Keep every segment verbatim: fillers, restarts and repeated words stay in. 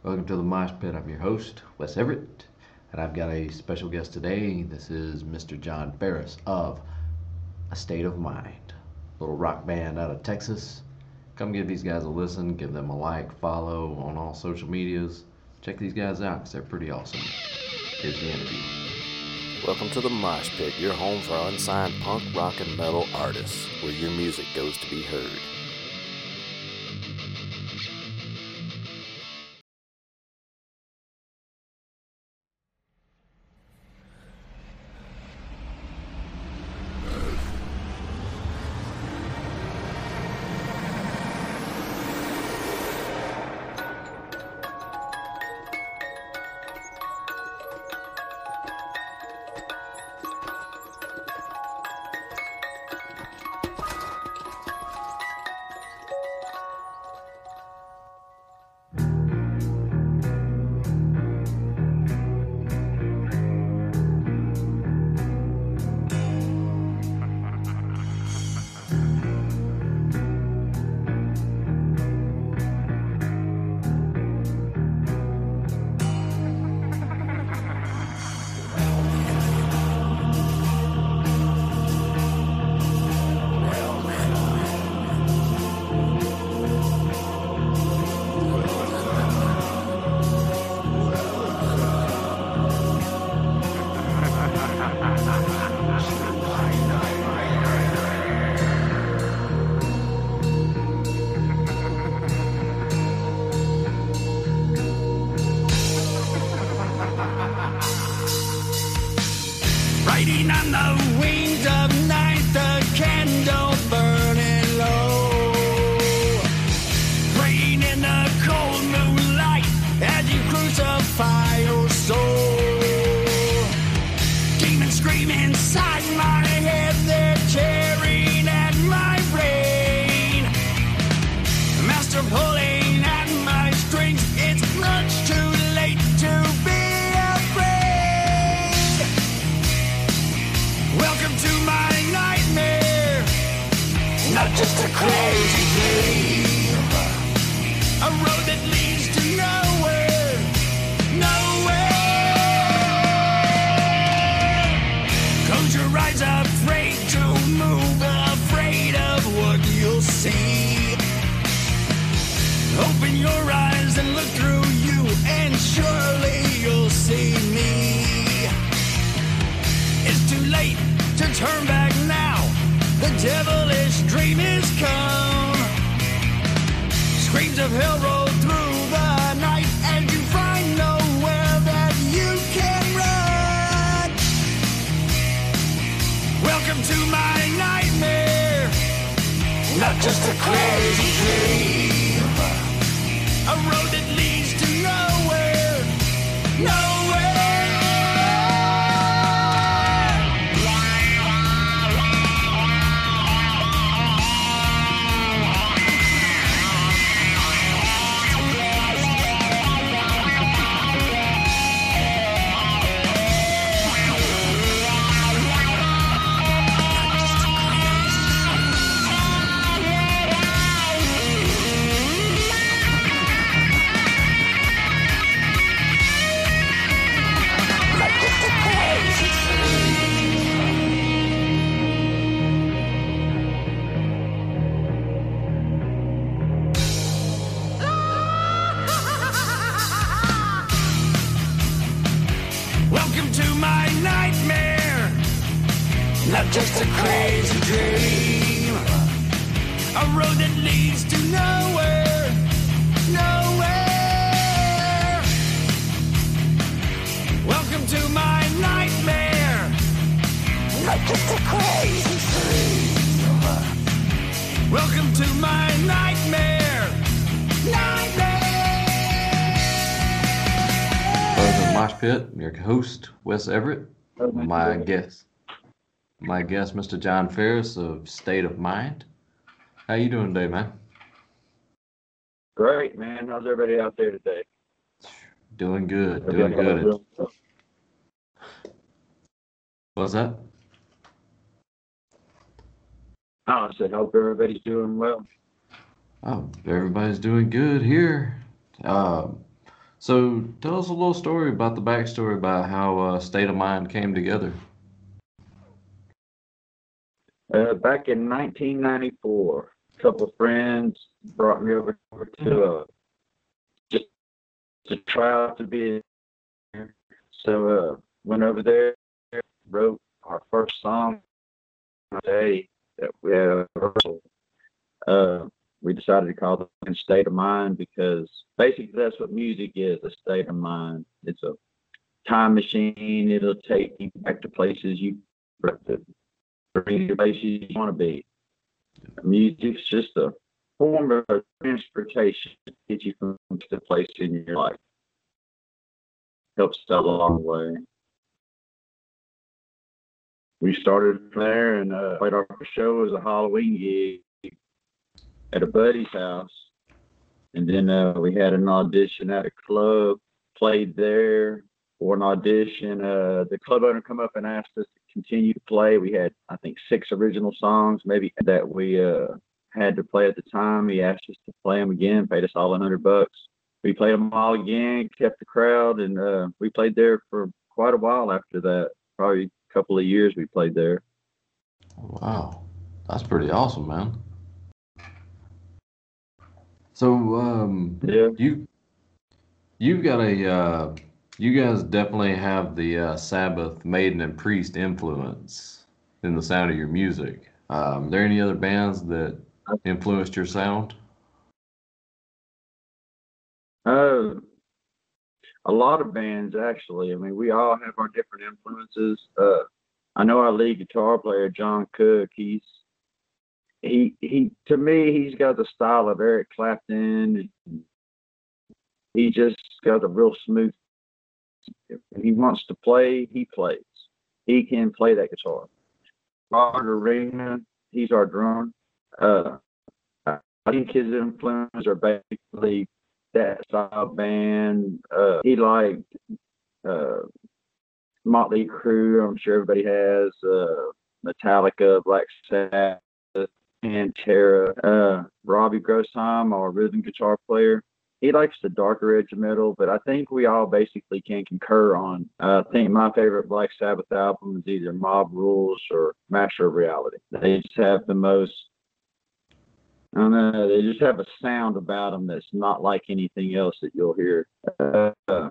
Welcome to the Mosh Pit. I'm your host, Wes Everett, and I've got a special guest today. This is Mister John Ferris of A State of Mind, little rock band out of Texas. Come give these guys a listen, give them a like, follow on all social medias. Check these guys out because they're pretty awesome. Here's the interview. Welcome to the Mosh Pit, your home for unsigned punk, rock, and metal artists, where your music goes to be heard. Riding on the wings of night, the candle burning low. Praying in the cold moonlight as you crucify your soul. Demons scream inside my head, they're tearing at my brain. Master pulling at my strings, it's much too late to be afraid. Welcome to my nightmare, not just a crazy dream. A road that leads to nowhere, nowhere. Close your eyes, afraid to move, afraid of what you'll see. Open your eyes and look through you, and surely you'll see me. It's too late to turn back now. The devilish dream is come. Screams of hell roll through the night, and you find nowhere that you can run. Welcome to my nightmare, not just a crazy dream. A road that leads to nowhere, nowhere. Welcome to my nightmare, not just a crazy dream. A road that leads to nowhere, nowhere. Welcome to my nightmare, not just a crazy dream. Welcome to my nightmare, nightmare. Welcome to the Mosh Pit. I'm your host, Wes Everett. My guest, my guest, Mister John Ferris of State of Mind. How you doing today, man? Great, man. How's everybody out there today? Doing good, doing good. What's that? Oh, I said, hope everybody's doing well. Oh, everybody's doing good here. Um, So tell us a little story about the backstory about how uh, State of Mind came together. Uh, back in nineteen ninety-four, a couple of friends brought me over to uh, just to try out to be here. So uh, went over there, wrote our first song day that we had a rehearsal. Uh, we decided to call it State of Mind because basically that's what music is, a state of mind. It's a time machine. It'll take you back to places you to bring you to places you want to be. Music's just a form of transportation to get you from the place in your life. Helps out along the way. We started from there and uh, played our first show as a Halloween gig at a buddy's house. And then uh, we had an audition at a club, played there for an audition. Uh, the club owner come up and asked us to continue to play. We had, I think, six original songs maybe that we uh, had to play at the time. He asked us to play them again, paid us all a hundred bucks. We played them all again, kept the crowd, and uh, we played there for quite a while after that. Probably a couple of years we played there. Wow, that's pretty awesome, man. So, um, Yeah. you you've got a uh, you guys definitely have the uh, Sabbath, Maiden, and Priest influence in the sound of your music. Um, are there any other bands that influenced your sound? Uh, a lot of bands, actually. I mean, we all have our different influences. Uh, I know our lead guitar player, John Cook, he's he he to me he's got the style of Eric Clapton. He just got a real smooth. If he wants to play, he plays. He can play that guitar. Robert Arena, he's our drummer. Uh, I think his influences are basically that style band. Uh, he liked uh, Motley Crue. I'm sure everybody has uh, Metallica, Black Sabbath, Pantera. Uh, Robbie Grossheim, our rhythm guitar player, he likes the darker edge of metal, but I think we all basically can concur on. Uh, I think my favorite Black Sabbath album is either Mob Rules or Master of Reality. They just have the most, I don't know, they just have a sound about them that's not like anything else that you'll hear. Uh,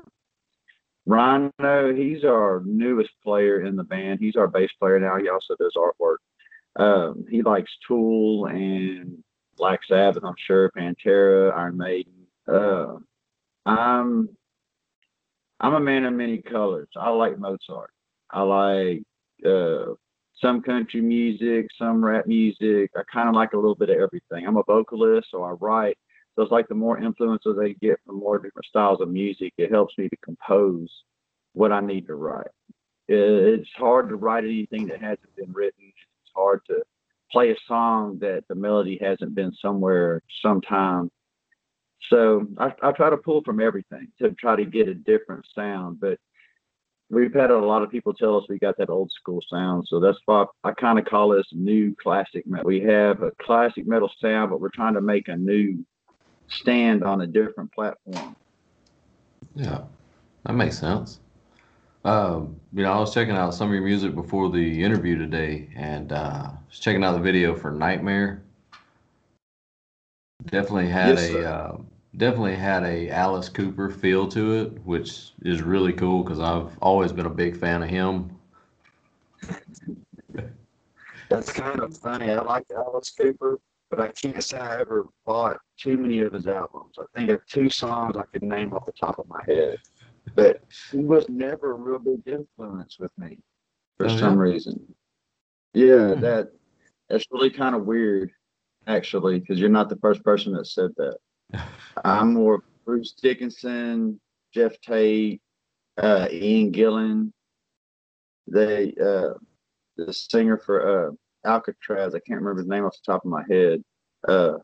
Rhino, he's our newest player in the band. He's our bass player now. He also does artwork. Um, he likes Tool and Black Sabbath, I'm sure, Pantera, Iron Maiden. Uh, I'm I'm a man of many colors. I like Mozart. I like uh, some country music, some rap music. I kind of like a little bit of everything. I'm a vocalist, so I write. So it's like the more influences I get from more different styles of music, it helps me to compose what I need to write. It's hard to write anything that hasn't been written. It's hard to play a song that the melody hasn't been somewhere sometime. So I, I try to pull from everything to try to get a different sound. But we've had a lot of people tell us we got that old school sound. So that's why I kind of call this new classic metal. We have a classic metal sound, but we're trying to make a new stand on a different platform. Yeah, that makes sense. Um, you know, I was checking out some of your music before the interview today, and uh, was checking out the video for Nightmare. Definitely had Yes, a sir. uh, definitely had a Alice Cooper feel to it, which is really cool because I've always been a big fan of him. That's kind of funny. I like Alice Cooper, but I can't say I ever bought too many of his albums. I think of two songs I could name off the top of my head. But he was never a real big influence with me for Oh, some yeah? reason. Yeah, Hmm. that that's really kind of weird, actually, because you're not the first person that said that. I'm more Bruce Dickinson, Jeff Tate, uh, Ian Gillan. They uh, the singer for uh, Alcatraz. I can't remember his name off the top of my head. Uh,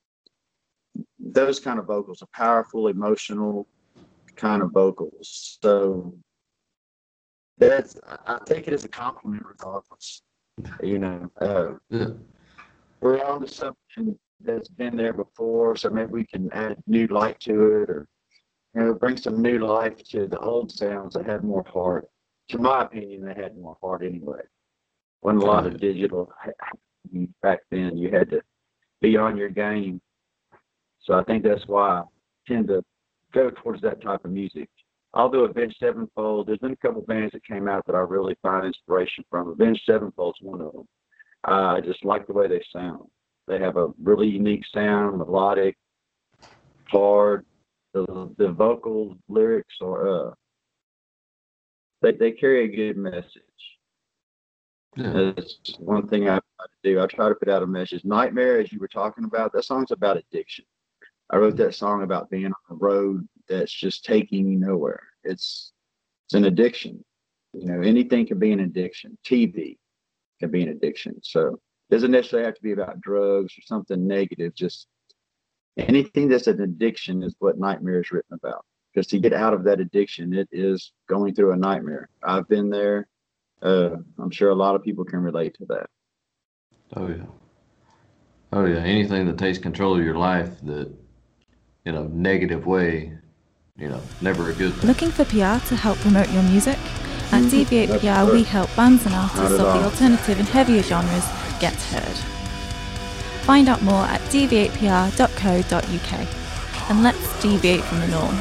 those kind of vocals are powerful, emotional kind of vocals. So that's I take it as a compliment, regardless. You know, uh, Yeah. we're on to something that's been there before, so maybe we can add new light to it, or you know, bring some new life to the old sounds that had more heart. To my opinion, they had more heart anyway. Wasn't a lot of digital back then. You had to be on your game. So I think that's why I tend to go towards that type of music. Although Avenged Sevenfold, there's been a couple bands that came out that I really find inspiration from. Avenged Sevenfold's one of them. Uh, I just like the way they sound. They have a really unique sound, melodic, hard. The the vocal lyrics are uh, they they carry a good message. Yeah. That's one thing I try to do. I try to put out a message. Nightmare, as you were talking about, that song's about addiction. I wrote that song about being on a road that's just taking you nowhere. It's it's an addiction. You know, anything can be an addiction. T V can be an addiction. So it doesn't necessarily have to be about drugs or something negative. Just anything that's an addiction is what Nightmare is written about. Because to get out of that addiction, it is going through a nightmare. I've been there. Uh, I'm sure a lot of people can relate to that. Oh yeah. Oh yeah. Anything that takes control of your life that, in a negative way, you know, never a good thing. Looking for P R to help promote your music? At Deviate P R, we help bands and artists of the alternative and heavier genres get heard. Find out more at deviate p r dot co dot u k, and let's deviate from the norm.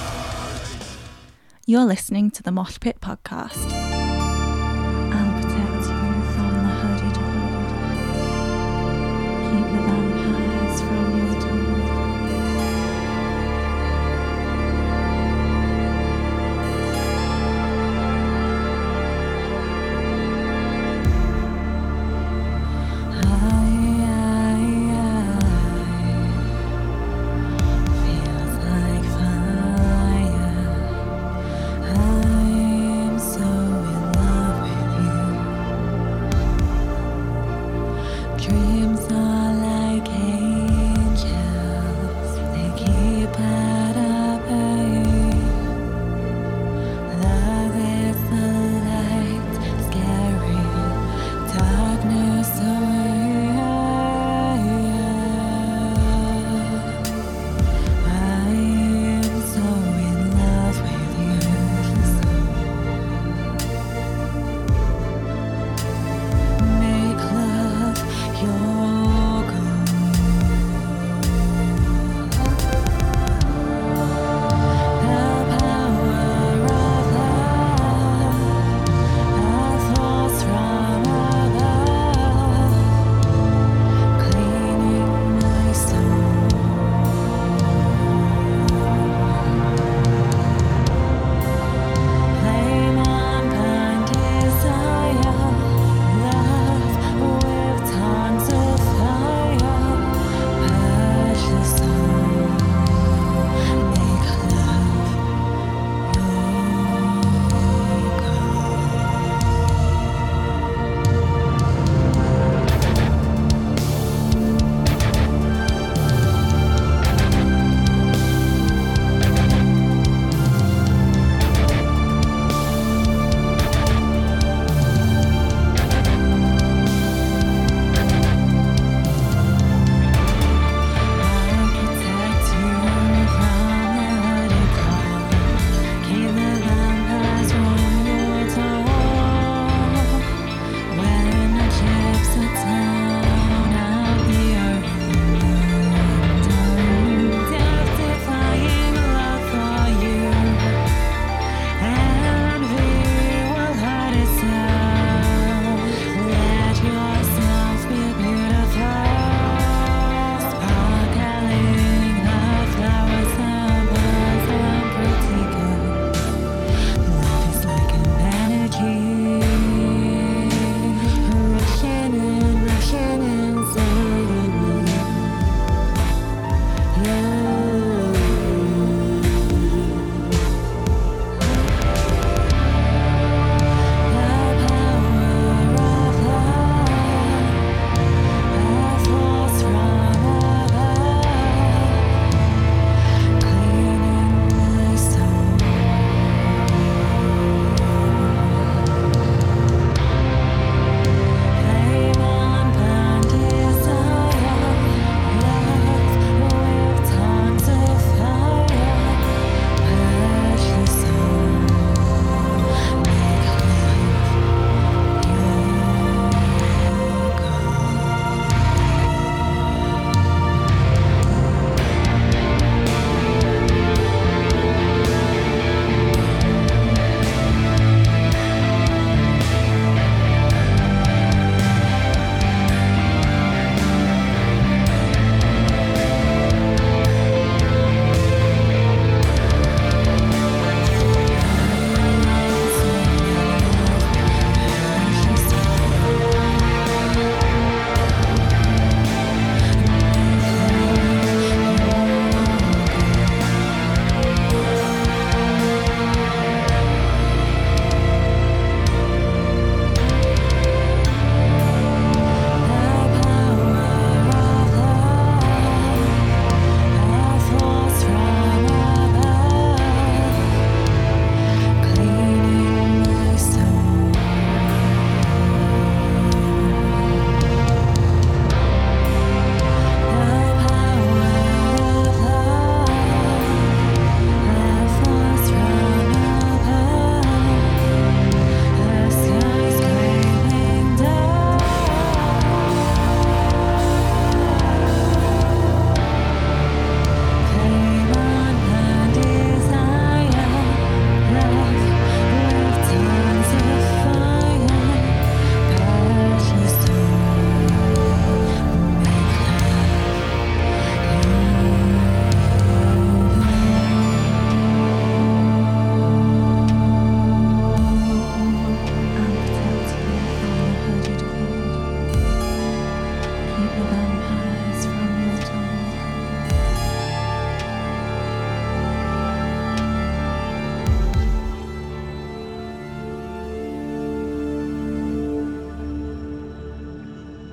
You're listening to the Mosh Pit Podcast. I'll protect you from the hooded hood. Keep the vampires from your door. Feels like fire. I'm so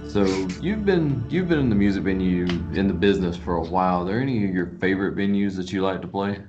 So you've been you've been in the music venue in the business for a while. Are there any of your favorite venues that you like to play?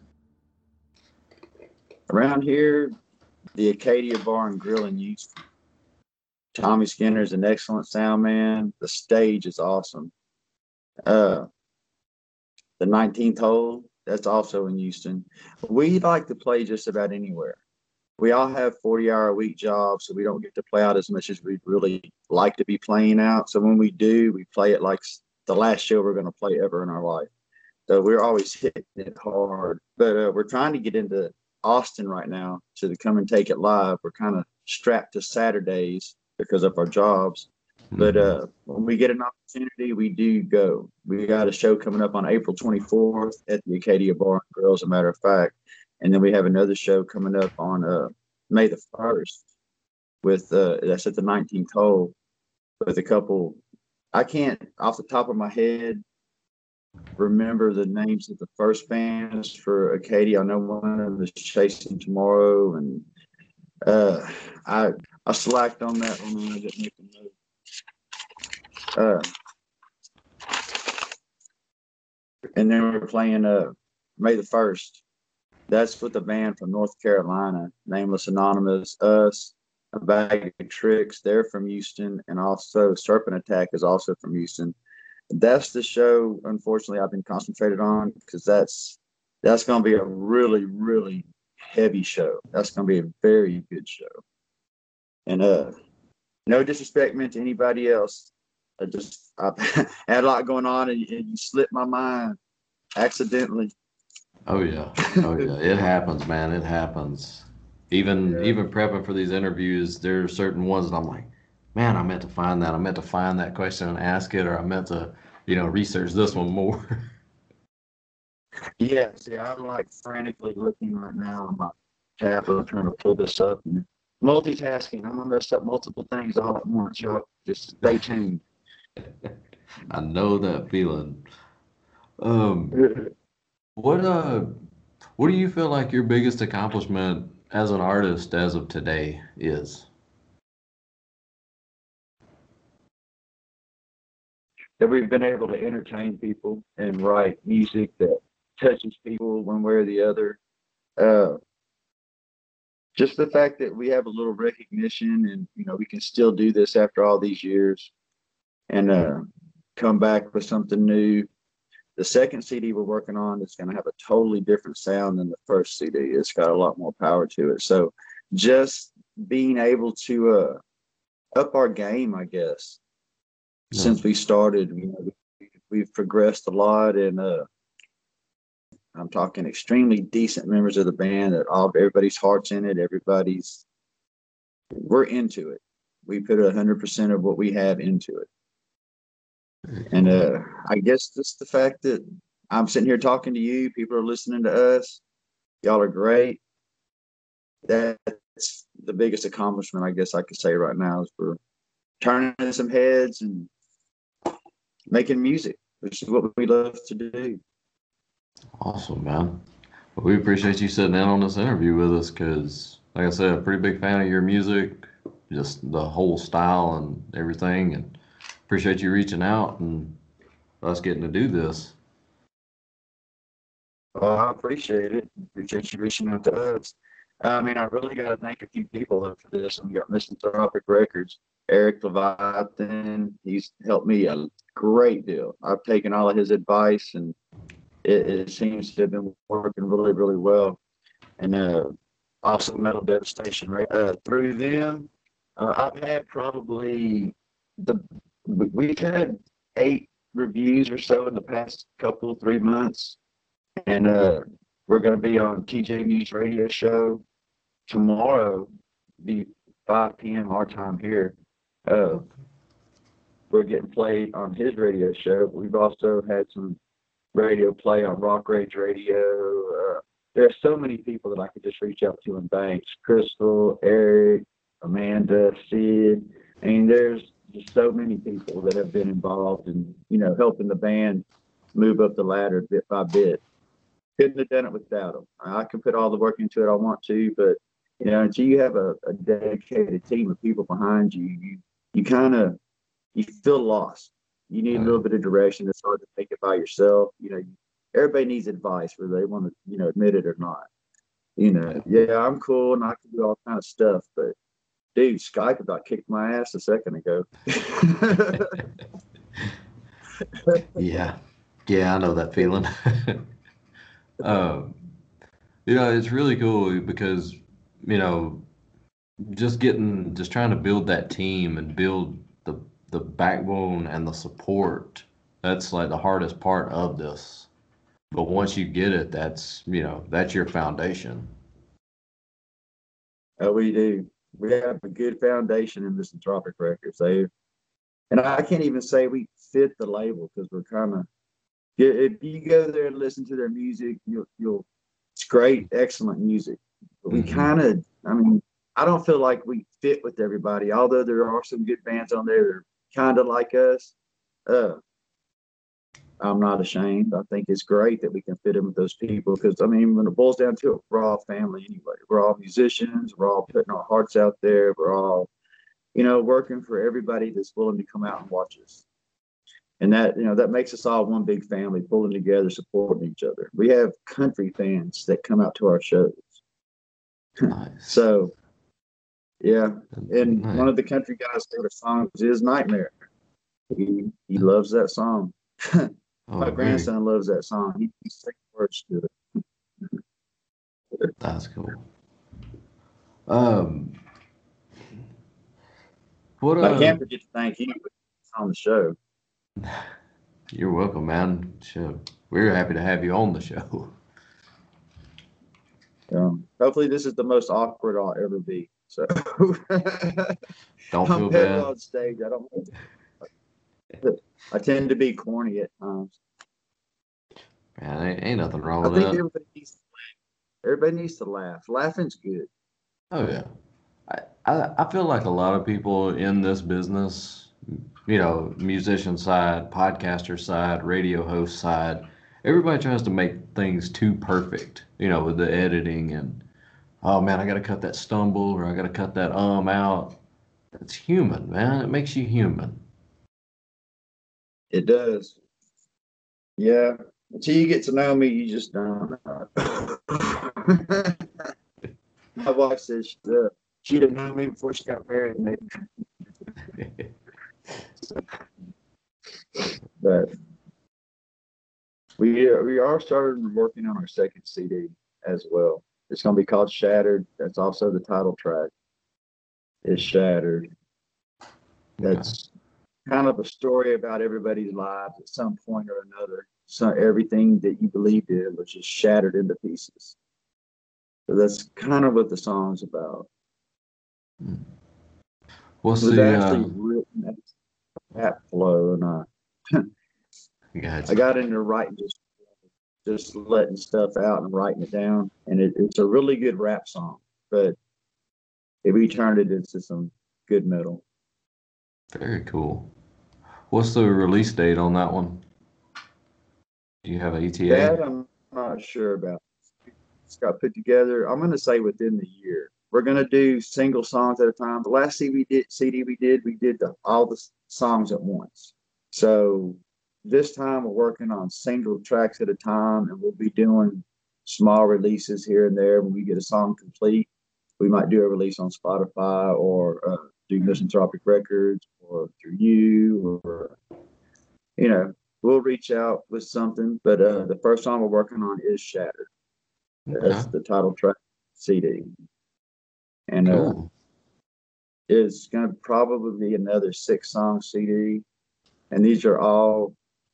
Around here, the Acadia Bar and Grill in Houston. Tommy Skinner is an excellent sound man. The stage is awesome. Uh, the nineteenth hole, that's also in Houston. We like to play just about anywhere. We all have forty hour a week jobs, so we don't get to play out as much as we'd really like to be playing out. So when we do, we play it like the last show we're going to play ever in our life. So we're always hitting it hard. But uh, we're trying to get into Austin right now to come and take it live. We're kind of strapped to Saturdays because of our jobs. Mm-hmm. But uh, when we get an opportunity, we do go. We got a show coming up on April twenty-fourth at the Acadia Bar and Grill, as a matter of fact. And then we have another show coming up on uh, May the first with, uh, that's at the nineteenth hole with a couple, I can't, off the top of my head, remember the names of the first bands for Acadia. I know one of them is Chasing Tomorrow, and uh, I I slacked on that one when I didn't make a note. Uh, and then we're playing uh, May the first. That's with a band from North Carolina, Nameless Anonymous, us, A Bag of Tricks. They're from Houston, and also Serpent Attack is also from Houston. That's the show, unfortunately, I've been concentrated on, because that's that's going to be a really, really heavy show. That's going to be a very good show. And uh, no disrespect meant to anybody else. I just I had a lot going on, and, and you slipped my mind accidentally. Oh yeah, oh yeah, it happens, man. It happens. Even yeah. even prepping for these interviews, there are certain ones that I'm like, man, I meant to find that. I meant to find that question and ask it, or I meant to, you know, research this one more. Yeah, see, I'm like frantically looking right now on my tablet trying to pull this up and multitasking. I'm gonna mess up multiple things all at once, y'all. Just stay tuned. I know that feeling. Um, what uh, what do you feel like your biggest accomplishment as an artist as of today is? That we've been able to entertain people and write music that touches people one way or the other. Uh, just the fact that we have a little recognition, and you know, we can still do this after all these years, and uh, come back with something new. The second C D we're working on is going to have a totally different sound than the first C D. It's got a lot more power to it. So just being able to uh, up our game, I guess, yeah. Since we started, you know, we've progressed a lot, and uh, I'm talking extremely decent members of the band that all everybody's heart's in it. Everybody's, we're into it. We put a hundred percent of what we have into it. And uh, I guess just the fact that I'm sitting here talking to you, people are listening to us, y'all are great. That's the biggest accomplishment I guess I could say right now, is for turning some heads and making music, which is what we love to do. Awesome, man. Well, we appreciate you sitting in on this interview with us, because, like I said, I'm a pretty big fan of your music, just the whole style and everything, and appreciate you reaching out and us getting to do this. Well, I appreciate it. Appreciate you reaching out to us. I mean, I really got to thank a few people for this. We got Misanthropic Records, Eric Leviathan. He's helped me a great deal. I've taken all of his advice, and it, it seems to have been working really, really well. And uh, also Metal Devastation, right? Uh, through them, uh, I've had probably the we've had eight reviews or so in the past couple, three months. And uh, we're going to be on T J Muse radio show tomorrow, be five p.m. our time here. Uh, we're getting played on his radio show. We've also had some radio play on Rock Rage Radio. Uh, there are so many people that I could just reach out to in Banks. Crystal, Eric, Amanda, Sid. I mean, there's just so many people that have been involved in, you know, helping the band move up the ladder bit by bit. Couldn't have done it without them. I can put all the work into it I want to, but, you know, until you have a, a dedicated team of people behind you, you, you kind of, you feel lost. You need a little bit of direction. It's hard to make it by yourself. You know, everybody needs advice, whether they want to, you know, admit it or not. You know, yeah, I'm cool and I can do all kind of stuff, but dude, Skype about kicked my ass a second ago. Yeah, yeah, I know that feeling. um, you know, it's really cool because, you know, just getting, just trying to build that team and build the the backbone and the support. That's like the hardest part of this. But once you get it, that's, you know, that's your foundation. Oh, we do. We have a good foundation in Misanthropic Records. They, and I can't even say we fit the label because we're kind of, if you go there and listen to their music, you'll, you'll it's great, excellent music. But we mm-hmm. kind of, I mean, I don't feel like we fit with everybody, although there are some good bands on there that are kind of like us. Uh, I'm not ashamed. I think it's great that we can fit in with those people because, I mean, when it boils down to it, we're all family anyway. We're all musicians. We're all putting our hearts out there. We're all, you know, working for everybody that's willing to come out and watch us. And that, you know, that makes us all one big family, pulling together, supporting each other. We have country fans that come out to our shows. Nice. So, yeah. And nice. One of the country guys' favorite songs is Nightmare. He, he loves that song. Oh, My grandson really? loves that song. He, he sings words to it. That's cool. Um, what? Uh, I can't forget to thank you on the show. You're welcome, man. Sure. We're happy to have you on the show. Um, hopefully, this is the most awkward I'll ever be. So don't feel bad. On stage, I don't. I tend to be corny at times. Man, ain't, ain't nothing wrong I with think that. Everybody needs to laugh. Everybody needs to laugh. Laughing's good. Oh yeah, I, I I feel like a lot of people in this business, you know, musician side, podcaster side, radio host side, everybody tries to make things too perfect. You know, with the editing and oh man, I got to cut that stumble or I got to cut that um out. It's human, man. It makes you human. It does. Yeah. Until you get to know me, you just don't know. My wife says she, uh, she didn't know me before she got married. But we, uh, we are starting working on our second C D as well. It's going to be called Shattered. That's also the title track. It's Shattered. That's kind of a story about everybody's lives at some point or another. So everything that you believed in was just shattered into pieces. So that's kind of what the song's about. What's it was the actually uh... written at that flow, and I, gotcha. I got into writing just just letting stuff out and writing it down, and it, it's a really good rap song. But if we turned it into some good metal. Very cool. What's the release date on that one? Do you have an E T A? That I'm not sure about. It's got put together. I'm going to say within the year. We're going to do single songs at a time. The last C D we did, C D we did, we did the, all the songs at once. So this time we're working on single tracks at a time, and we'll be doing small releases here and there. When we get a song complete, we might do a release on Spotify or uh, do Misanthropic Records or through you, or, you know, we'll reach out with something. But uh, the first song we're working on is Shattered. Okay. That's the title track C D. And cool. uh, it's going to probably be another six song C D. And these are all,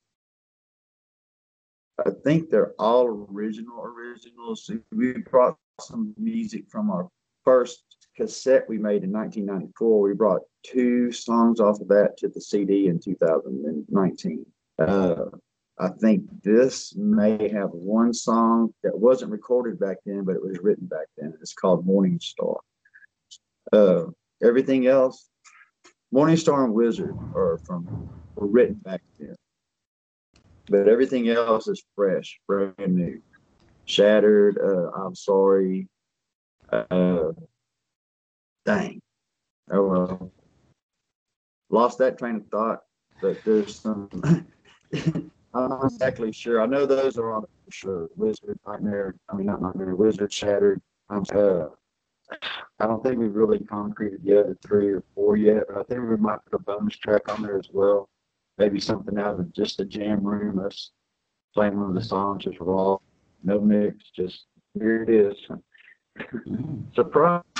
I think they're all original originals. We brought some music from our first cassette we made in nineteen ninety-four. We brought two songs off of that to the C D in two thousand nineteen. Uh, I think this may have one song that wasn't recorded back then, but it was written back then. It's called Morning Star. Uh, everything else, Morning Star and Wizard are from were written back then. But everything else is fresh, brand new. Shattered, uh, I'm Sorry. Uh, dang. Oh, well. lost that train of thought. But there's some. I'm not exactly sure. I know those are on it for sure. Wizard, Nightmare. I mean, not Nightmare. Wizard, Shattered. I'm. Uh, I don't think we've really concreted the other three or four yet, but I think we might put a bonus track on there as well. Maybe something out of just a jam room, us playing one of the songs just raw, no mix, just here it is. Surprise!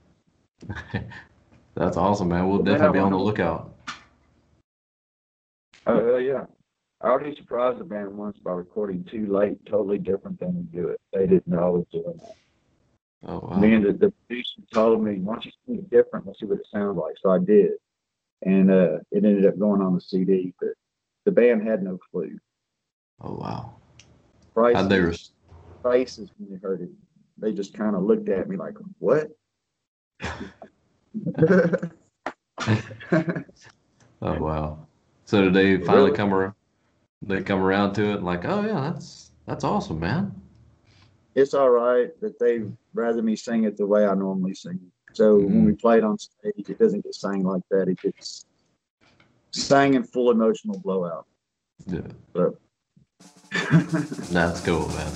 That's awesome, man. We'll definitely be on the lookout. Oh, uh, yeah. I already surprised the band once by recording too late, totally different than we do it. They didn't know I was doing that. Oh, wow. Me and the, the producer told me, why don't you sing it different? Let's see what it sounds like. So I did. And uh, it ended up going on the C D, but the band had no clue. Oh, wow. Prices, How'd they res- faces when they heard it, they just kind of looked at me like, what? Oh, wow. So did they finally Really? come around? They come around to it and like, oh, yeah, that's that's awesome, man. It's all right, but they'd rather me sing it the way I normally sing it. So Mhm. when we play it on stage, it doesn't get sang like that. It gets sang in full emotional blowout. Yeah. So. That's cool, man.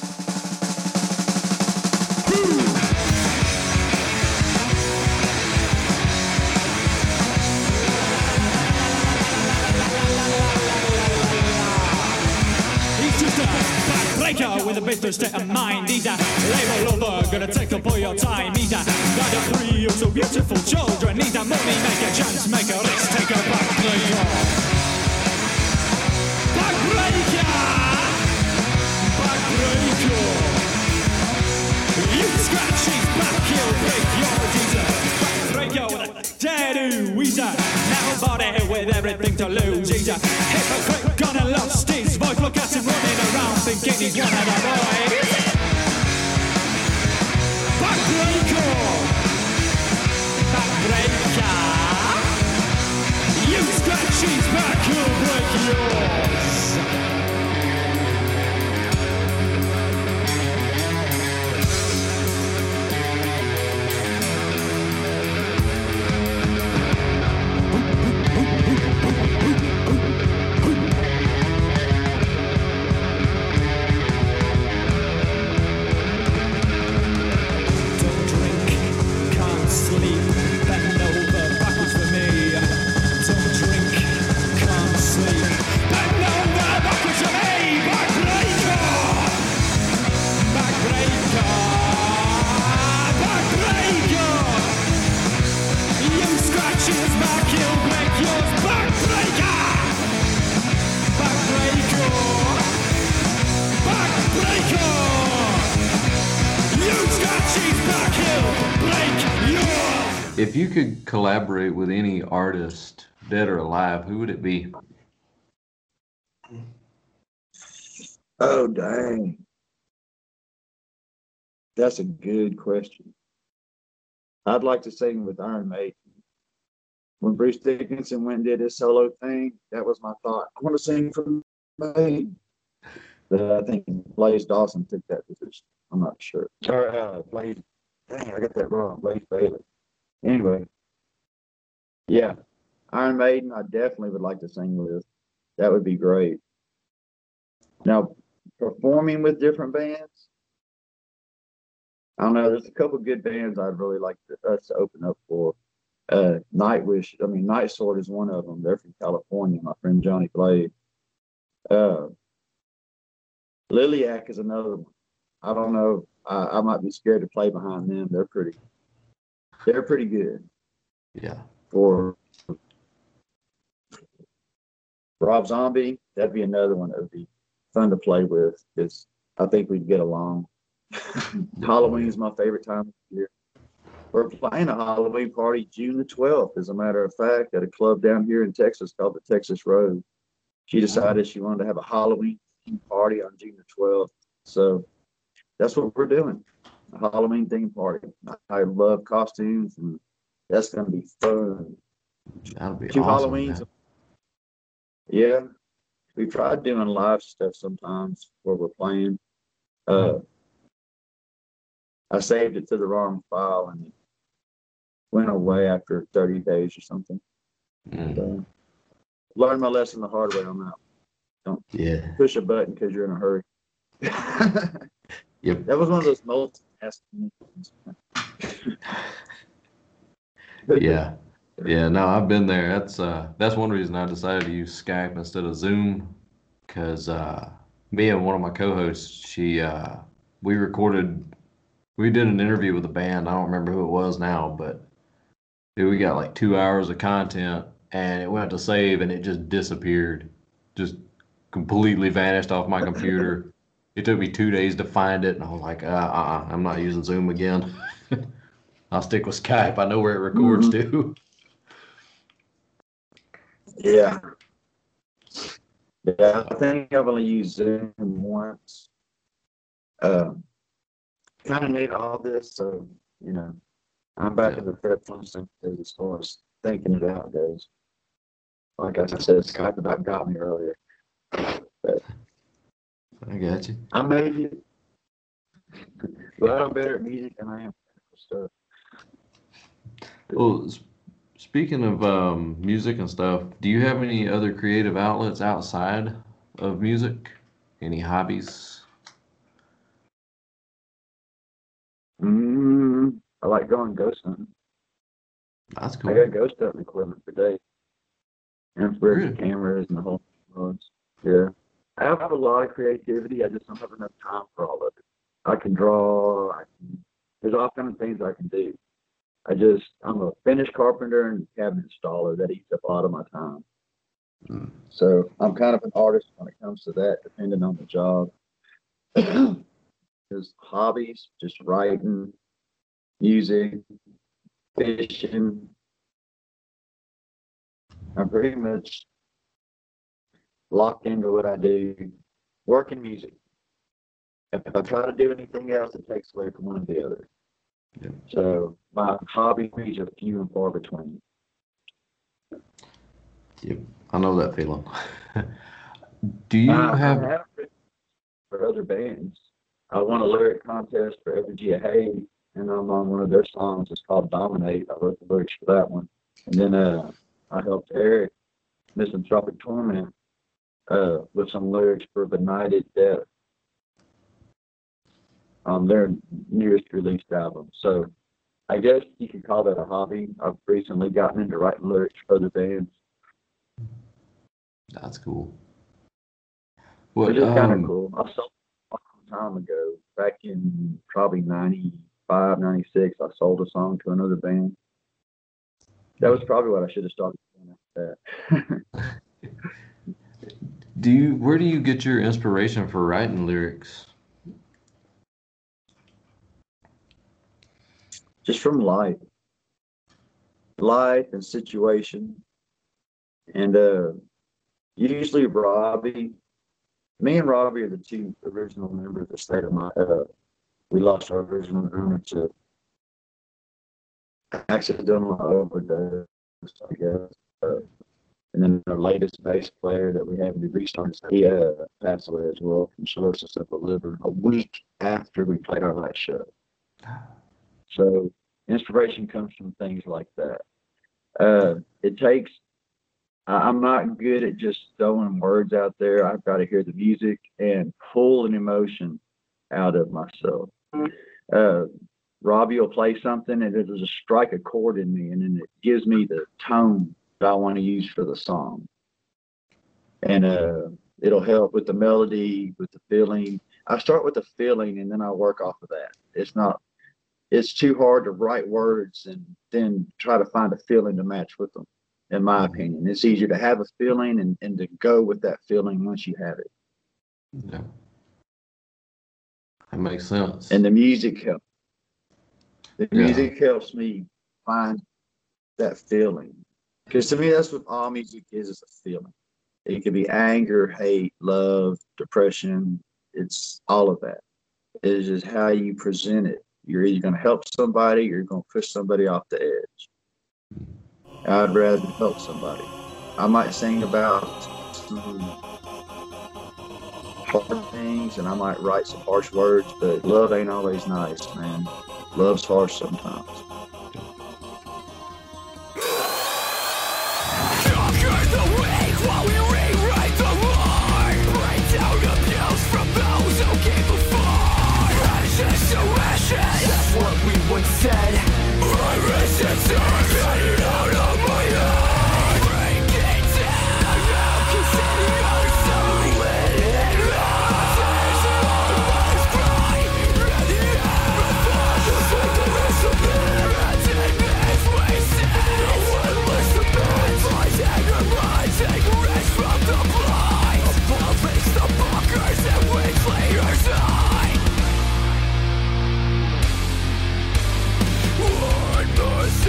He's just a backbreaker with a bitter state of mind. He's a label lover, gonna take up all your time. He's a dad of three or so beautiful children. He's a money maker, chance maker, risk taker, backbreaker. Backbreaker! Backbreaker! You scratch his back, he'll break yours. He's a backbreaker with a tattoo. He's a narrow body with everything to lose. He's a hypocrite, gonna lost his voice. Look at him running around thinking he's one of the boys. Backbreaker! Backbreaker! You scratch his back, he'll break yours. Don't drink, can't sleep, bend over backwards for me. Don't drink, can't sleep, bend over backwards for me. Backbreaker! Backbreaker! Backbreaker! You scratch his back, he'll break yours. Backbreaker! Backbreaker! Backbreaker! You scratch his back, he'll break yours. If you could collaborate with any artist, dead or alive, who would it be? Oh, dang. That's a good question. I'd like to sing with Iron Maiden. When Bruce Dickinson went and did his solo thing, that was my thought. I want to sing for Maiden. But I think Blaze Dawson took that position. I'm not sure. Or, uh, Blaze, dang, I got that wrong. Blaze Bailey. Anyway, yeah, Iron Maiden, I definitely would like to sing with. That would be great. Now, performing with different bands, I don't know. There's a couple good bands I'd really like to, us to open up for. Uh, Nightwish, I mean, Night Sword is one of them. They're from California. My friend Johnny Blade. Uh, Liliac is another one. I don't know. I, I might be scared to play behind them. They're pretty. They're pretty good. Yeah. For Rob Zombie, that'd be another one that would be fun to play with because I think we'd get along. Halloween is my favorite time of year. We're playing a Halloween party June the twelfth, as a matter of fact, at a club down here in Texas called the Texas Road. She decided she wanted to have a Halloween party on June the twelfth. So that's what we're doing, a Halloween themed party. I love costumes, and that's going to be fun. That'll be Two awesome, Halloweens. man. Yeah. We've tried doing live stuff sometimes where we're playing. Uh, I saved it to the wrong file and it went away after thirty days or something. Mm. So, learned my lesson the hard way on that. Don't Yeah. push a button because you're in a hurry. Yep. That was one of those multitasking. Yeah. Yeah, no, I've been there. That's uh that's one reason I decided to use Skype instead of Zoom, because uh me and one of my co-hosts, she uh we recorded we did an interview with a band. I don't remember who it was now, but dude, we got like two hours of content and it went to save and it just disappeared. Just completely vanished off my computer. It took me two days to find it, and I was like, uh, uh, I'm not using Zoom again. I'll stick with Skype. I know where it records Mhm. to. Yeah. Yeah, I think I've only used Zoom once. Um, kind of need all this, so, you know, I'm back in the prep function as far as thinking it out goes. Like I said, Skype about got me earlier. But I got you. I made it. Well, I'm better at music than I am for stuff. Well, s- speaking of um, music and stuff, do you have any other creative outlets outside of music? Any hobbies? Mm, I like going ghost hunting. That's I cool. got ghost hunting equipment for days. Infrared Really? cameras and the whole works. Yeah. I have a lot of creativity. I just don't have enough time for all of it. I can draw. I can, there's all kinds of things I can do. I just, I'm a finished carpenter and cabinet installer. That eats up a lot of my time. Mm. So I'm kind of an artist when it comes to that, depending on the job. There's hobbies, just writing, music, fishing. I'm pretty much locked into what I do. Work in music. If I try to do anything else, it takes away from one or the other. Yep. So my hobbies are few and far between. Yep. I know that feeling. Do you I, have? I have written for other bands. I won a lyric contest for Effigy of Hay, and I'm on one of their songs. It's called Dominate. I wrote the lyrics for that one. And then uh, I helped Eric, Misanthropic Torment, uh, with some lyrics for Benighted Death on their newest released album. So I guess you could call that a hobby. I've recently gotten into writing lyrics for other bands. That's cool. Which What? is kind of Um, cool. I sold a long time ago, back in probably ninety-five, ninety-six, I sold a song to another band. That was probably what I should have started doing after that. do you? Where do you get your inspiration for writing lyrics? Just from life. Life and situation. And uh, usually Robbie, me and Robbie are the two original members of the State of Mind. Uh, we lost our original drummer to accidental overdose, I guess. Uh, and then our latest bass player that we haven't restarted, he uh, passed away as well from cirrhosis of the liver a week after we played our last show. So inspiration comes from things like that. Uh, it takes, I'm not good at just throwing words out there. I've got to hear the music and pull an emotion out of myself. Uh, Robbie will play something and it'll just strike a chord in me, and then it gives me the tone that I want to use for the song. And uh, it'll help with the melody, with the feeling. I start with the feeling and then I work off of that. It's not, it's too hard to write words and then try to find a feeling to match with them, in my opinion. It's easier to have a feeling and, and to go with that feeling once you have it. Yeah. That makes sense. And the music helps. The Yeah. music helps me find that feeling. Because to me, that's what all music is, is a feeling. It could be anger, hate, love, depression. It's all of that. It is just how you present it. You're either going to help somebody or you're going to push somebody off the edge. I'd rather help somebody. I might sing about some hard things and I might write some harsh words, but love ain't always nice, man. Love's harsh sometimes.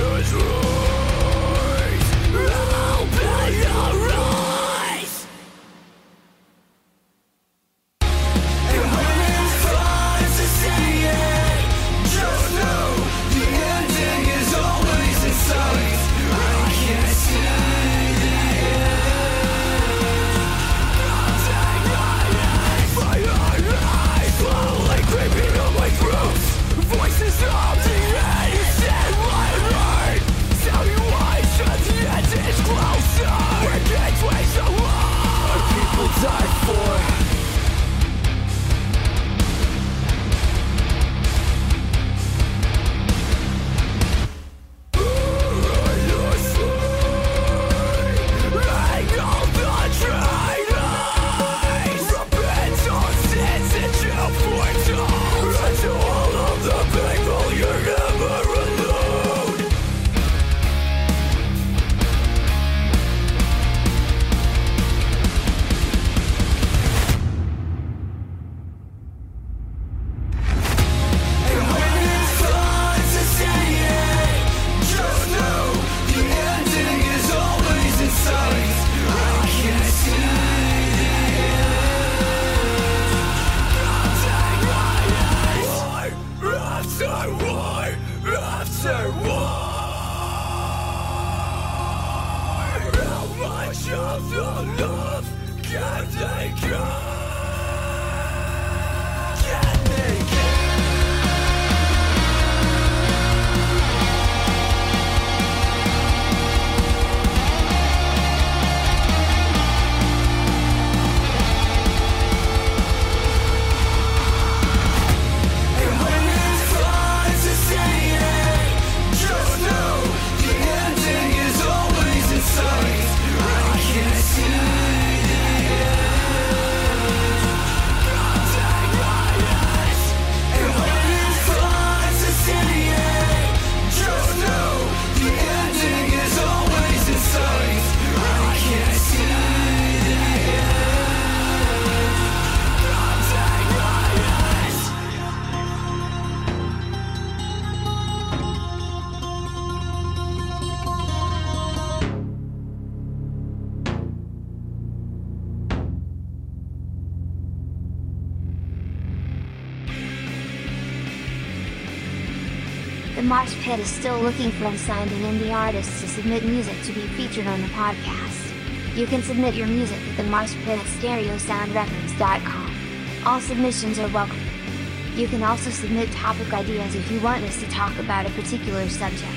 The Marsh Pit is still looking for unsigned and indie artists to submit music to be featured on the podcast. You can submit your music at the Marsh Pit at stereo sound records dot com. All submissions are welcome. You can also submit topic ideas if you want us to talk about a particular subject.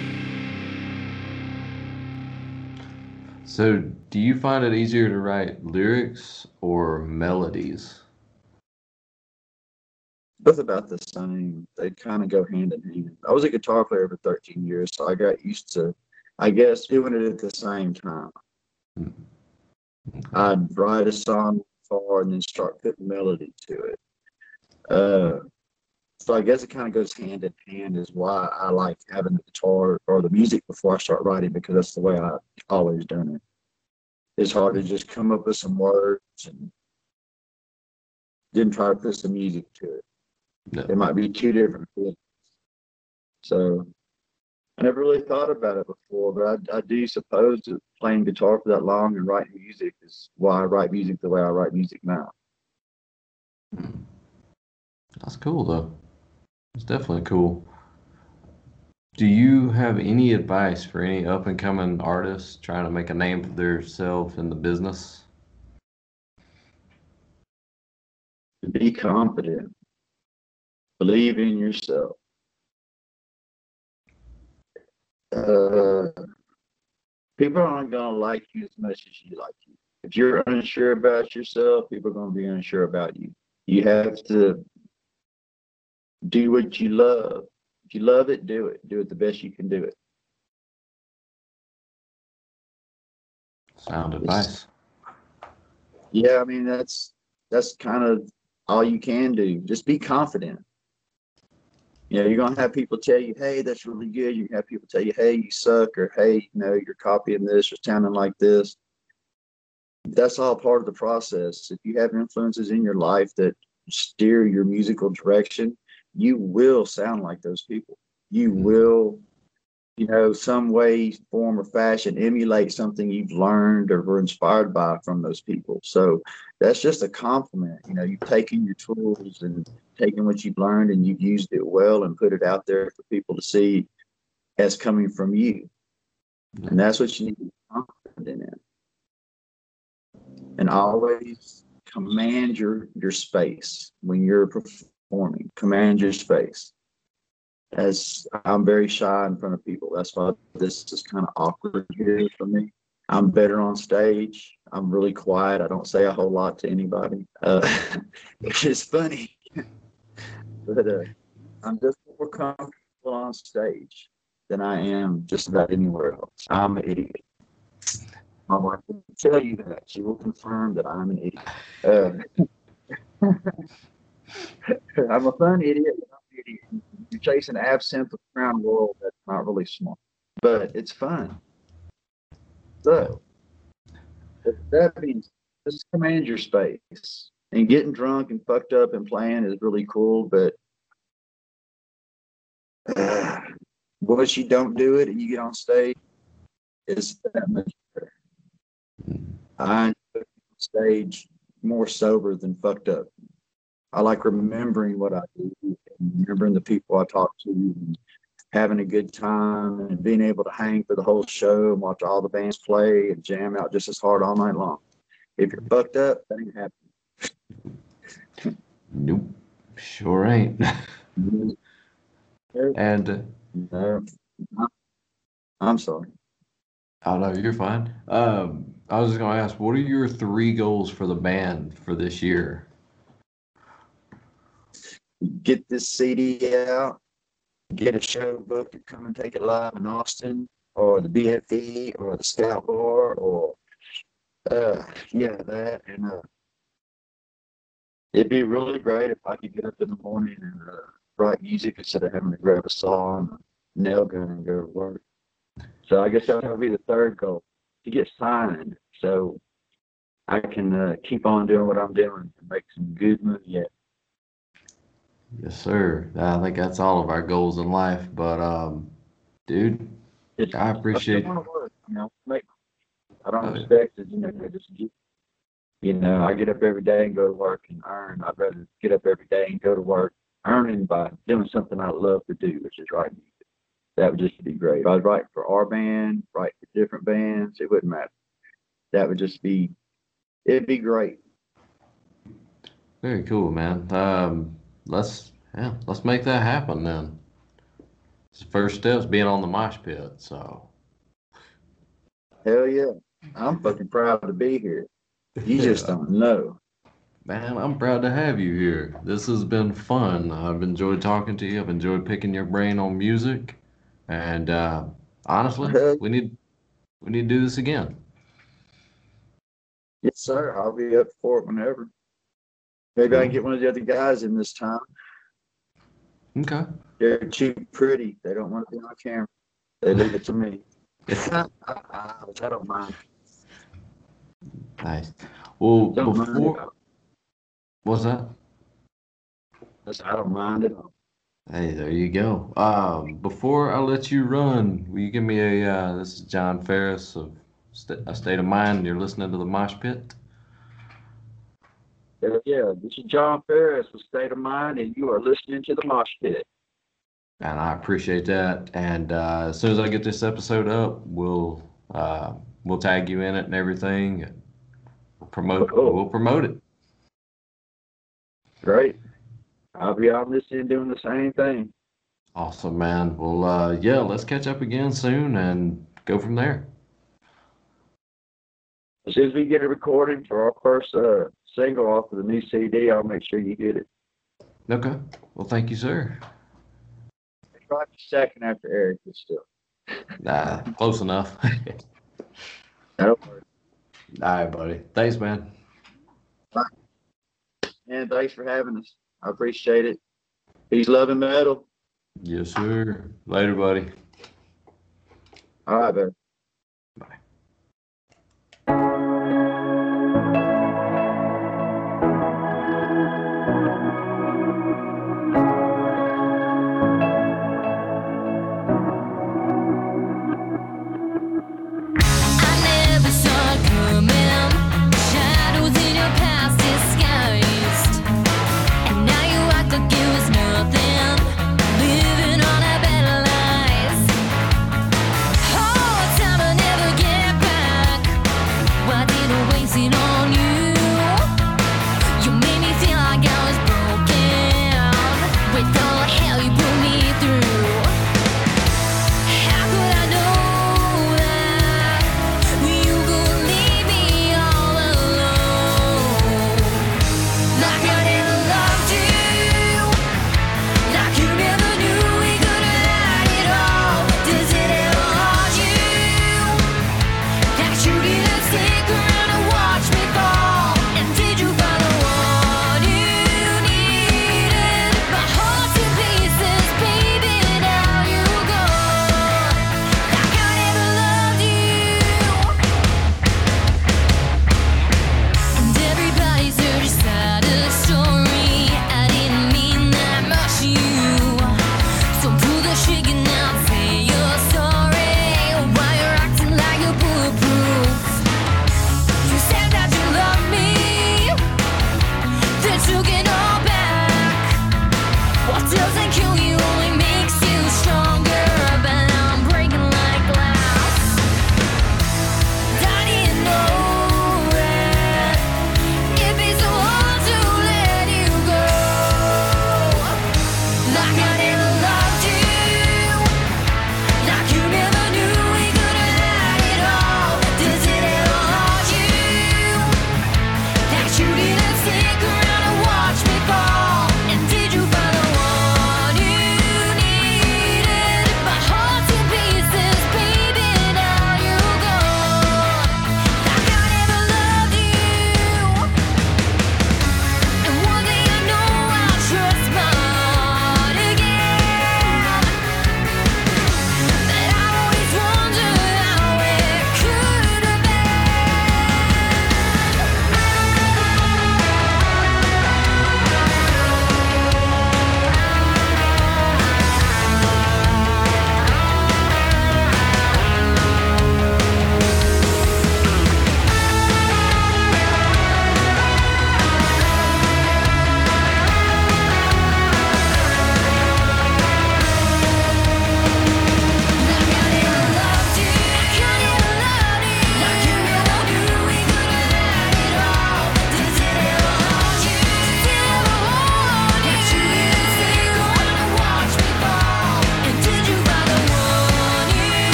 So, do you find it easier to write lyrics or melodies? Both about the same. They kind of go hand in hand. I was a guitar player for thirteen years, so I got used to, I guess, doing it at the same time. Mm-hmm. I'd write a song for and then start putting melody to it. Uh, so I guess it kind of goes hand in hand is why I like having the guitar or the music before I start writing, because that's the way I've always done it. It's hard to just come up with some words and then try to put some music to it. No. It might be two different things. So I never really thought about it before, but I, I do suppose that playing guitar for that long and writing music is why I write music the way I write music now. That's cool, though. It's definitely cool. Do you have any advice for any up-and-coming artists trying to make a name for themselves in the business? Be confident. Believe in yourself. Uh, people aren't going to like you as much as you like you. If you're unsure about yourself, people are going to be unsure about you. You have to do what you love. If you love it, do it. Do it the best you can do it. Sound advice. Yeah, I mean, that's that's kind of all you can do. Just be confident. You know, you're going to have people tell you, hey, that's really good. You have people tell you, hey, you suck, or hey, you know, you're copying this or sounding like this. That's all part of the process. If you have influences in your life that steer your musical direction, you will sound like those people. You will you know, some way, form, or fashion emulate something you've learned or were inspired by from those people. So that's just a compliment. You know, you've taken your tools and taken what you've learned and you've used it well and put it out there for people to see as coming from you. And that's what you need to be confident in. And always command your, your space when you're performing. Command your space. As I'm very shy in front of people. That's why this is kind of awkward here for me. I'm better on stage. I'm really quiet. I don't say a whole lot to anybody, uh, which is funny. But uh, I'm just more comfortable on stage than I am just about anywhere else. I'm an idiot. My wife will tell you that. She will confirm that I'm an idiot. Uh, I'm a fun idiot. But I'm an idiot. You're chasing absinthe around the world. That's not really smart, but it's fun. So, that means just command your space. And getting drunk and fucked up and playing is really cool, but uh, once you don't do it and you get on stage, it's that much better. I enjoy on stage more sober than fucked up. I like remembering what I do and remembering the people I talk to and having a good time and being able to hang for the whole show and watch all the bands play and jam out just as hard all night long. If you're fucked up, that ain't happening. Nope, sure ain't. And uh, No, I'm sorry. oh no, you're fine. Um, I was just gonna ask, what are your three goals for the band for this year? Get this C D out, get a show booked and come and take it live in Austin or the B F E or the Scout Bar or uh yeah, that and uh it'd be really great if I could get up in the morning and uh, write music instead of having to grab a saw and a nail gun and go to work. So I guess that would be the third goal, to get signed so I can uh, keep on doing what I'm doing and make some good money yet. Yes, sir. I think that's all of our goals in life. But um, dude, It's, I appreciate. I, work, you know, make, I don't Oh, yeah. expect it, you know, I just get, you know, I get up every day and go to work and earn. I'd rather get up every day and go to work earning by doing something I love to do, which is writing music. That would just be great. If I was writing for our band, write for different bands, it wouldn't matter. That would just be, it'd be great. Very cool, man. Um, let's yeah, let's make that happen then. The first step's being on the mosh pit. So Hell yeah. I'm fucking proud to be here. You just Yeah. don't know. Man, I'm proud to have you here. This has been fun. I've enjoyed talking to you. I've enjoyed picking your brain on music. And uh, honestly, Hell- we need we need to do this again. Yes, sir. I'll be up for it whenever. Maybe I can get one of the other guys in this time. Okay. They're too pretty. They don't want to be on camera. They leave it to me. Which I don't mind. Nice. Well, Don't mind before at all. what's that? I don't mind at all. Hey, there you go. Um, before I let you run, will you give me a? Uh, this is John Ferris of St- A State of Mind. You're listening to the Mosh Pit. Hell yeah. This is John Ferris with State of Mind, and you are listening to the Mosh Pit. And I appreciate that. And uh, as soon as I get this episode up, we'll uh, we'll tag you in it and everything. And we'll promote. Cool. We'll promote it. Great. I'll be out listening doing the same thing. Awesome, man. Well, uh, yeah, let's catch up again soon and go from there. As soon as we get it recorded for our first uh, single off of the new C D, I'll make sure you get it. Okay. Well, thank you, sir. It's right second after Eric, but still. Nah, close enough. That'll work. All right, buddy. Thanks, man. And thanks for having us. I appreciate it. Peace, love, and metal. Yes, sir. Later, buddy. All right, baby.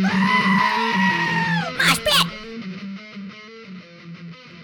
Thank you.